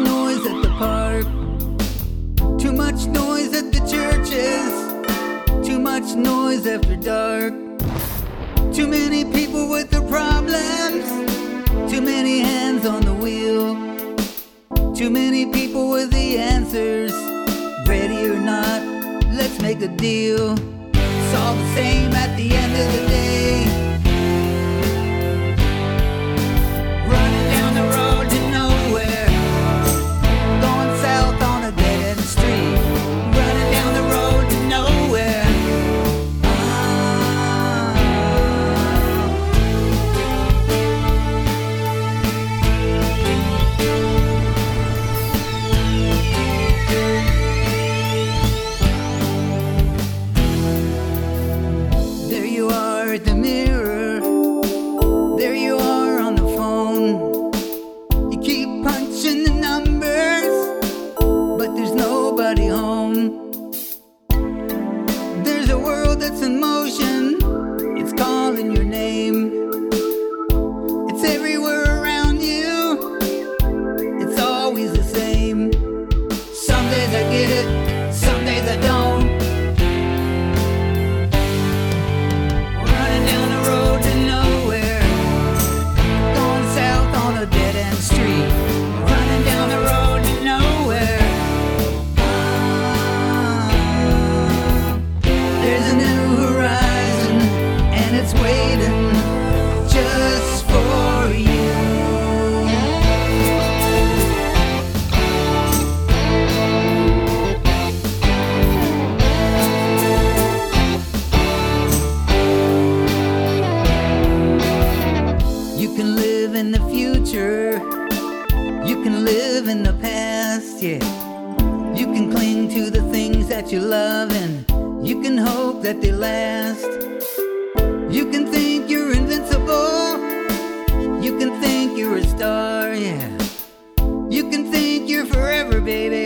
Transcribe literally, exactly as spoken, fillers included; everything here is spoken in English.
noise at the park, too much noise at the churches, too much noise after dark. Too many people with their problems, too many hands on the wheel, too many people with the answers. Ready or not, let's make a deal. It's all the same at the end of the day. Running down the road to nowhere, going south on a dead-end street. Running down the road to nowhere. There you are at the mirror, there you are on the phone. You keep punching the numbers, but there's nobody home. There's a world that's in motion, it's calling your name. It's everywhere around you, it's always the same. Some days I get it, some days I don't. Running down the road to nowhere, going south on a dead-end street. Running down the road to nowhere. Ah, there's a new horizon, and it's waiting just for you. You can live in the future, you can live in the past, yeah. You can cling to the things that you love, and you can hope that they last. You can think you're invincible, you can think you're a star, yeah. You can think you're forever, baby.